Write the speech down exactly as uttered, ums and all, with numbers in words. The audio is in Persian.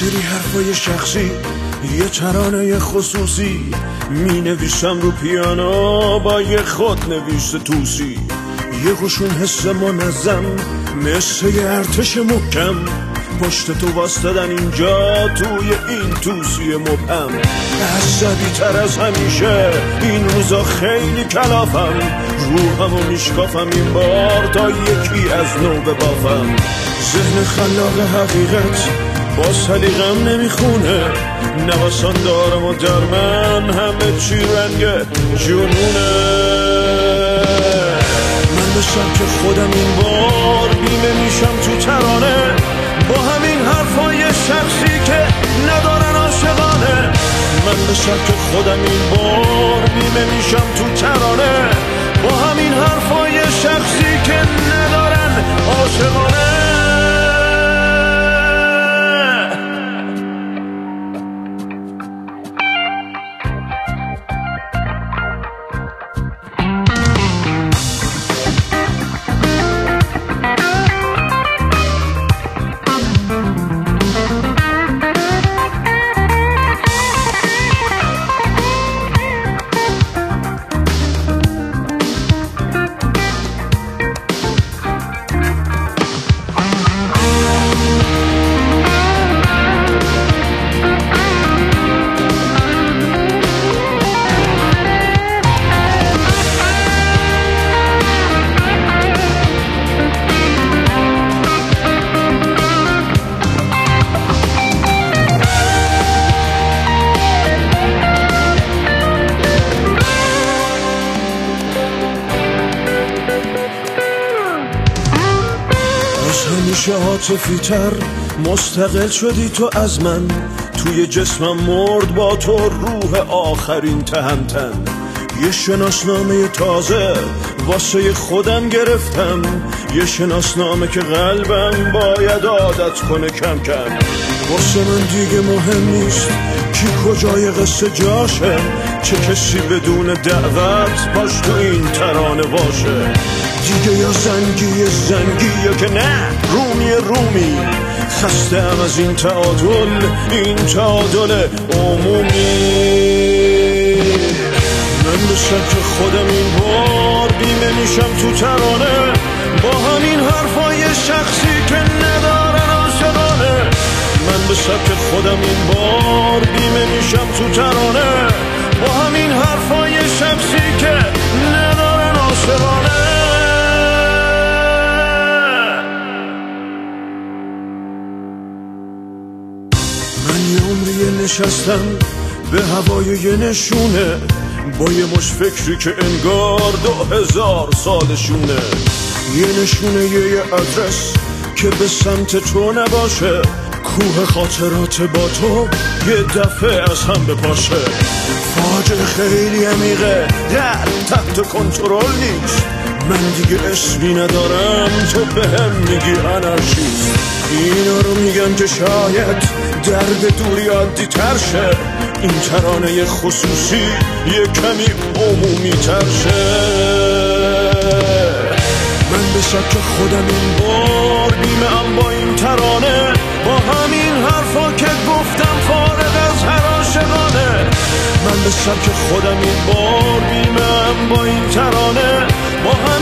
سری حرفای شخصی، یه ترانه خصوصی، می نویسم رو پیانو با یه خود نویس توسی. یه قشون حس منظم مثل یه ارتش محکم، پشت تو واسدادن اینجا توی این توسی مبهم. عصبی تر از همیشه این روزا خیلی کلافم، روحمو میشکافم این بار تا یکی از نو ببافم. ذهن خلاق حقیقت با سلیقم نمیخونه، نوسان دارم و در من همه چی رنگ جنونه. من به سبک خودم این بار بیمه میشم تو ترانه، با همین حرفای شخصی که ندارن عاشقانه. من به سبک خودم این بار بیمه میشم تو ترانه، با همین حرفای شخصی که ندارن عاشقانه. همیشه عاطفی تر مستقل شدی تو از من، توی جسمم مرد با تو روح آخرین تهمتن. یه شناسنامه تازه واسه خودم گرفتم، یه شناسنامه که قلبم باید عادت کنه کم کم. واسه من دیگه مهم نیست کی کجای قصه جاشه، چه کسی بدون دعوت باش تو این ترانه باشه. دیگه یا زنگی زنگی یا که نه رومی رومی، خستم از این تعادل این تعادل عمومی. من به سبک خودم این بار بیمه میشم تو ترانه، با همین حرفای شخصی که ندارن عاشقانه. من به سبک خودم این بار بیمه میشم تو ترانه، با همین حرفای شخصی که ندارن عاشقانه. من یه عمری نشستم به هوای یه نشونه، با یه مش فکری که انگار دو هزار سالشونه. یه نشونه یه ادرس که به سمت تو نباشه، کوه خاطرات با تو یه دفعه از هم بپاشه. فاجعه خیلی عمیقه در تحت کنترل نیست، من دیگه اسمی ندارم تو به هم میگی انارشیست. اینا رو میگم که شاید درد دوری عادی تر شه، این ترانه خصوصی یه کمی عمومی تر شه. من به سبک خودم این بار بیمه ام با این ترانه، با همین حرفا که گفتم فارغ از هر عاشقانه. من به سبک خودم این بار بیمه ام با این ترانه، با